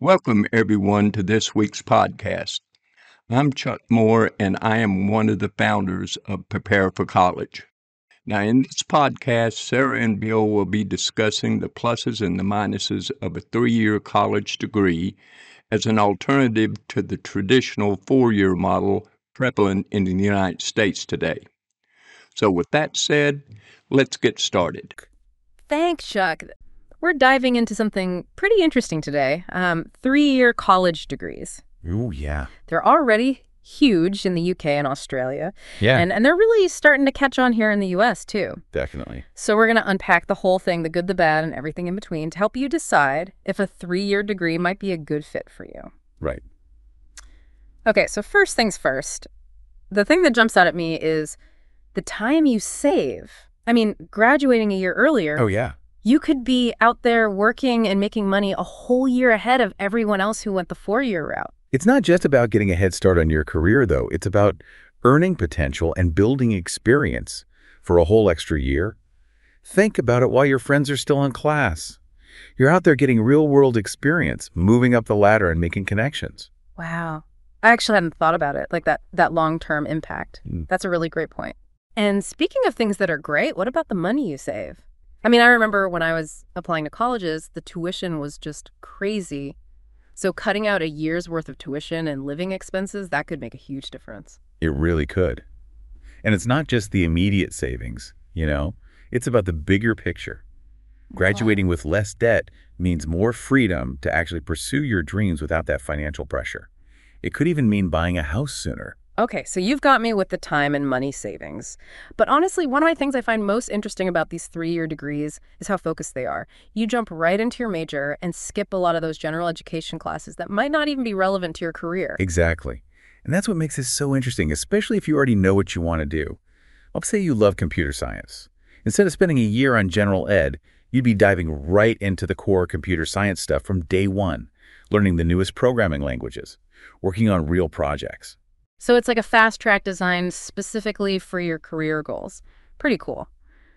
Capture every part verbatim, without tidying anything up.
Welcome, everyone, to this week's podcast. I'm Chuck Moore, and I am one of the founders of Prepare for College. Now, in this podcast, Sarah and Bill will be discussing the pluses and the minuses of a three-year college degree as an alternative to the traditional four-year model prevalent in the United States today. So with that said, let's get started. Thanks, Chuck. We're diving into something pretty interesting today, um, three-year college degrees. Ooh, yeah. They're already huge in the U K and Australia. Yeah. And, and they're really starting to catch on here in the U S too. Definitely. So we're going to unpack the whole thing, the good, the bad, and everything in between to help you decide if a three-year degree might be a good fit for you. Right. Okay, so first things first. The thing that jumps out at me is the time you save. I mean, graduating a year earlier. Oh, yeah. You could be out there working and making money a whole year ahead of everyone else who went the four-year route. It's not just about getting a head start on your career, though. It's about earning potential and building experience for a whole extra year. Think about it while your friends are still in class. You're out there getting real-world experience, moving up the ladder and making connections. Wow. I actually hadn't thought about it, like that, that long-term impact. Mm. That's a really great point. And speaking of things that are great, what about the money you save? I mean, I remember when I was applying to colleges, the tuition was just crazy. So cutting out a year's worth of tuition and living expenses, that could make a huge difference. It really could. And it's not just the immediate savings, you know? It's about the bigger picture. Graduating with less debt means more freedom to actually pursue your dreams without that financial pressure. It could even mean buying a house sooner. Okay, so you've got me with the time and money savings. But honestly, one of my things I find most interesting about these three-year degrees is how focused they are. You jump right into your major and skip a lot of those general education classes that might not even be relevant to your career. Exactly. And that's what makes this so interesting, especially if you already know what you want to do. Let's say you love computer science. Instead of spending a year on general ed, you'd be diving right into the core computer science stuff from day one, learning the newest programming languages, working on real projects. So it's like a fast track designed specifically for your career goals. Pretty cool.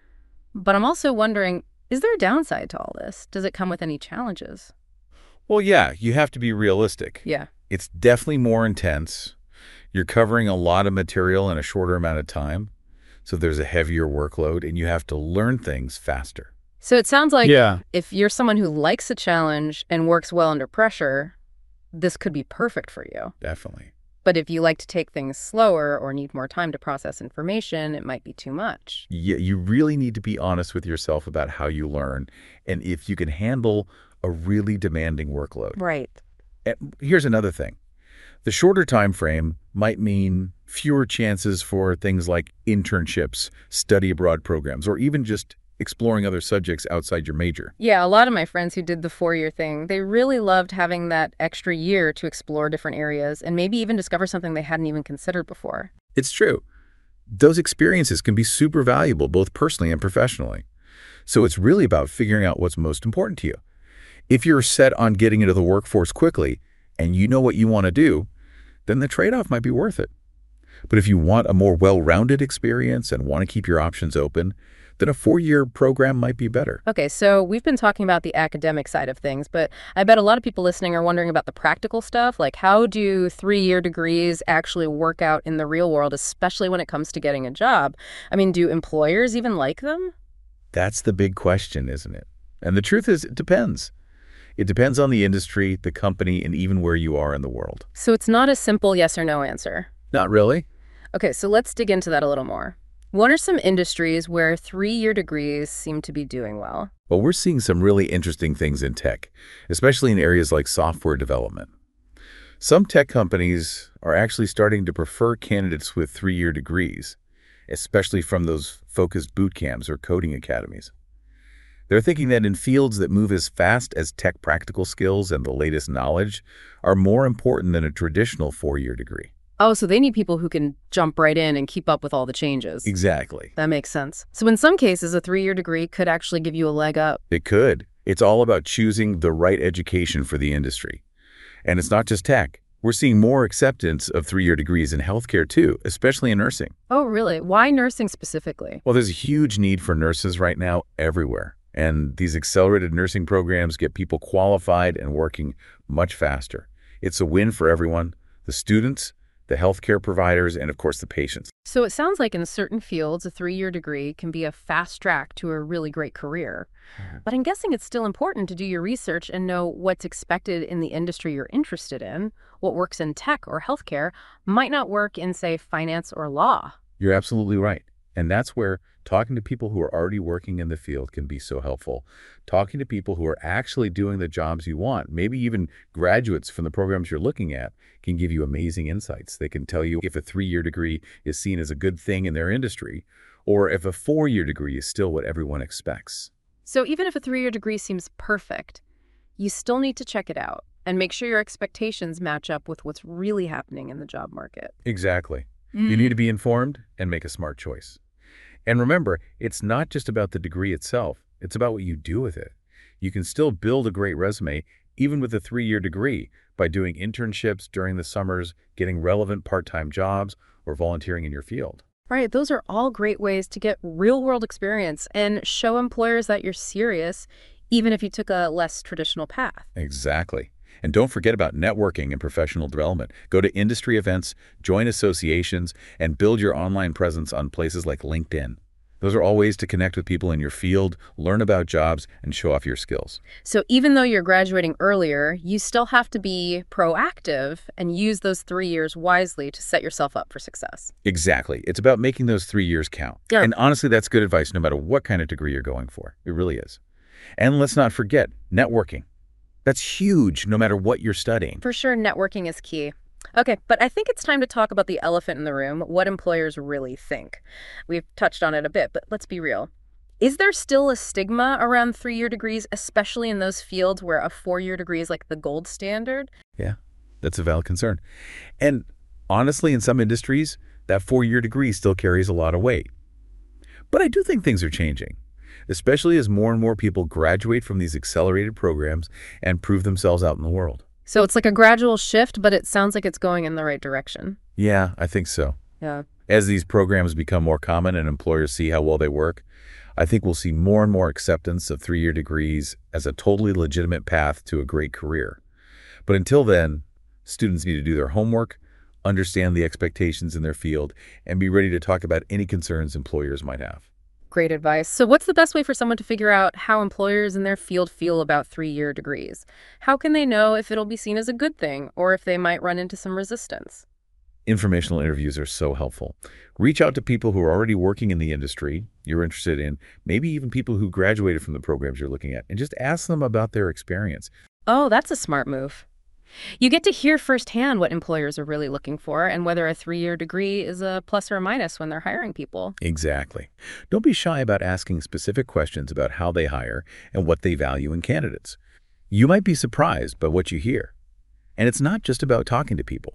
But I'm also wondering, is there a downside to all this? Does it come with any challenges? Well, yeah, you have to be realistic. Yeah. It's definitely more intense. You're covering a lot of material in a shorter amount of time. So there's a heavier workload and you have to learn things faster. So it sounds like yeah. if you're someone who likes a challenge and works well under pressure, this could be perfect for you. Definitely. But if you like to take things slower or need more time to process information, it might be too much. Yeah, you really need to be honest with yourself about how you learn and if you can handle a really demanding workload. Right. And here's another thing. The shorter time frame might mean fewer chances for things like internships, study abroad programs, or even just exploring other subjects outside your major. Yeah, a lot of my friends who did the four-year thing, they really loved having that extra year to explore different areas and maybe even discover something they hadn't even considered before. It's true. Those experiences can be super valuable, both personally and professionally. So it's really about figuring out what's most important to you. If you're set on getting into the workforce quickly and you know what you want to do, then the trade-off might be worth it. But if you want a more well-rounded experience and want to keep your options open, then a four-year program might be better. Okay, so we've been talking about the academic side of things, but I bet a lot of people listening are wondering about the practical stuff. Like, how do three-year degrees actually work out in the real world, especially when it comes to getting a job? I mean, do employers even like them? That's the big question, isn't it? And the truth is, it depends. It depends on the industry, the company, and even where you are in the world. So it's not a simple yes or no answer. Not really. Okay, so let's dig into that a little more. What are some industries where three-year degrees seem to be doing well? Well, we're seeing some really interesting things in tech, especially in areas like software development. Some tech companies are actually starting to prefer candidates with three-year degrees, especially from those focused boot camps or coding academies. They're thinking that in fields that move as fast as tech practical skills and the latest knowledge are more important than a traditional four-year degree. Oh, so they need people who can jump right in and keep up with all the changes. Exactly. That makes sense. So in some cases, a three-year degree could actually give you a leg up. It could. It's all about choosing the right education for the industry. And it's not just tech. We're seeing more acceptance of three-year degrees in healthcare too, especially in nursing. Oh, really? Why nursing specifically? Well, there's a huge need for nurses right now everywhere. And these accelerated nursing programs get people qualified and working much faster. It's a win for everyone, the students, the healthcare providers, and of course the patients. So it sounds like in certain fields, a three-year degree can be a fast track to a really great career. But I'm guessing it's still important to do your research and know what's expected in the industry you're interested in. What works in tech or healthcare might not work in, say, finance or law. You're absolutely right. And that's where talking to people who are already working in the field can be so helpful. Talking to people who are actually doing the jobs you want, maybe even graduates from the programs you're looking at, can give you amazing insights. They can tell you if a three-year degree is seen as a good thing in their industry, or if a four-year degree is still what everyone expects. So even if a three-year degree seems perfect, you still need to check it out and make sure your expectations match up with what's really happening in the job market. Exactly. Mm. You need to be informed and make a smart choice. And remember, it's not just about the degree itself. It's about what you do with it. You can still build a great resume, even with a three-year degree, by doing internships during the summers, getting relevant part-time jobs, or volunteering in your field. Right, those are all great ways to get real-world experience and show employers that you're serious, even if you took a less traditional path. Exactly. And don't forget about networking and professional development. Go to industry events, join associations, and build your online presence on places like LinkedIn. Those are all ways to connect with people in your field, learn about jobs, and show off your skills. So even though you're graduating earlier, you still have to be proactive and use those three years wisely to set yourself up for success. Exactly. It's about making those three years count. Yeah. And honestly, that's good advice no matter what kind of degree you're going for. It really is. And let's not forget networking. That's huge no matter what you're studying. For sure, networking is key. Okay, but I think it's time to talk about the elephant in the room, what employers really think. We've touched on it a bit, but let's be real. Is there still a stigma around three-year degrees, especially in those fields where a four-year degree is like the gold standard? Yeah, that's a valid concern. And honestly, in some industries, that four-year degree still carries a lot of weight. But I do think things are changing, especially as more and more people graduate from these accelerated programs and prove themselves out in the world. So it's like a gradual shift, but it sounds like it's going in the right direction. Yeah, I think so. Yeah. As these programs become more common and employers see how well they work, I think we'll see more and more acceptance of three-year degrees as a totally legitimate path to a great career. But until then, students need to do their homework, understand the expectations in their field, and be ready to talk about any concerns employers might have. Great advice. So what's the best way for someone to figure out how employers in their field feel about three-year degrees? How can they know if it'll be seen as a good thing or if they might run into some resistance? Informational interviews are so helpful. Reach out to people who are already working in the industry you're interested in, maybe even people who graduated from the programs you're looking at, and just ask them about their experience. Oh, that's a smart move. You get to hear firsthand what employers are really looking for and whether a three-year degree is a plus or a minus when they're hiring people. Exactly. Don't be shy about asking specific questions about how they hire and what they value in candidates. You might be surprised by what you hear. And it's not just about talking to people.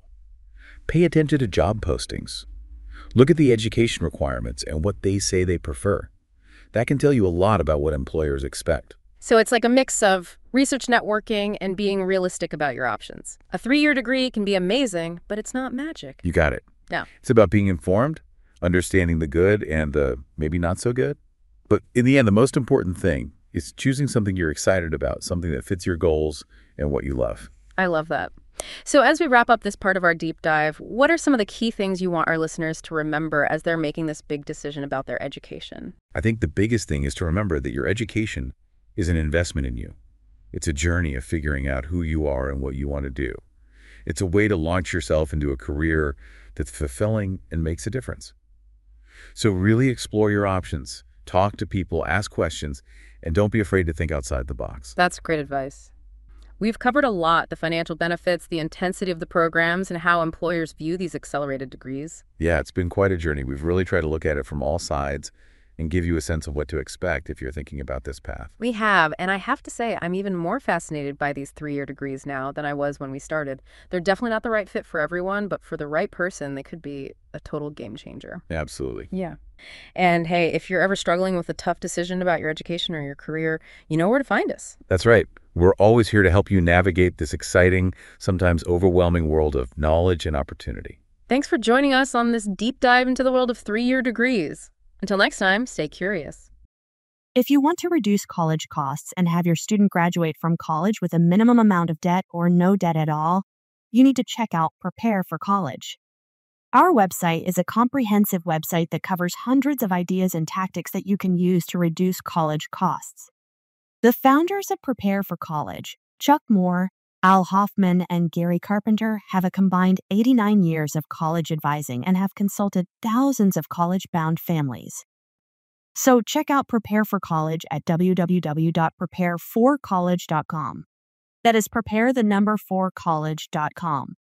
Pay attention to job postings. Look at the education requirements and what they say they prefer. That can tell you a lot about what employers expect. So it's like a mix of research networking and being realistic about your options. A three-year degree can be amazing, but it's not magic. You got it. Yeah. It's about being informed, understanding the good and the maybe not so good. But in the end, the most important thing is choosing something you're excited about, something that fits your goals and what you love. I love that. So as we wrap up this part of our deep dive, what are some of the key things you want our listeners to remember as they're making this big decision about their education? I think the biggest thing is to remember that your education is an investment in you. It's a journey of figuring out who you are and what you want to do. It's a way to launch yourself into a career that's fulfilling and makes a difference. So really explore your options, talk to people, ask questions, and don't be afraid to think outside the box. That's great advice. We've covered a lot, the financial benefits, the intensity of the programs, and how employers view these accelerated degrees. Yeah, it's been quite a journey. We've really tried to look at it from all sides and give you a sense of what to expect if you're thinking about this path. We have, and I have to say, I'm even more fascinated by these three-year degrees now than I was when we started. They're definitely not the right fit for everyone, but for the right person, they could be a total game changer. Absolutely. Yeah. And hey, if you're ever struggling with a tough decision about your education or your career, you know where to find us. That's right. We're always here to help you navigate this exciting, sometimes overwhelming world of knowledge and opportunity. Thanks for joining us on this deep dive into the world of three-year degrees. Until next time, stay curious. If you want to reduce college costs and have your student graduate from college with a minimum amount of debt or no debt at all, you need to check out Prepare for College. Our website is a comprehensive website that covers hundreds of ideas and tactics that you can use to reduce college costs. The founders of Prepare for College, Chuck Moore, Al Hoffman, and Gary Carpenter, have a combined eighty-nine years of college advising and have consulted thousands of college-bound families. So check out Prepare for College at w w w dot prepare for college dot com. That is prepare the number for college dot com.